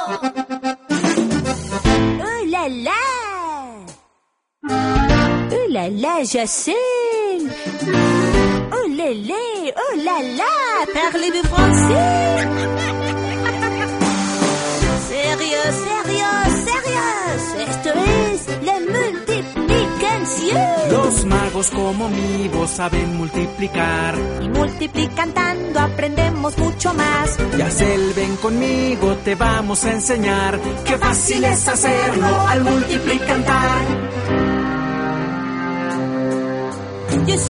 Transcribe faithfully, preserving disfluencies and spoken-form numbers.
Oh là là! Oh là là, Jacelle! Oh là là! Oh là là! Parlez-vous français? Sérieux, sérieux, sérieux! Esto es la multiplicación. Los magos como mi voz saben multiplicar. Y multiplicando aprendemos mucho más. Yacel, ven conmigo, te vamos a enseñar. Qué fácil es hacerlo al multiplicar.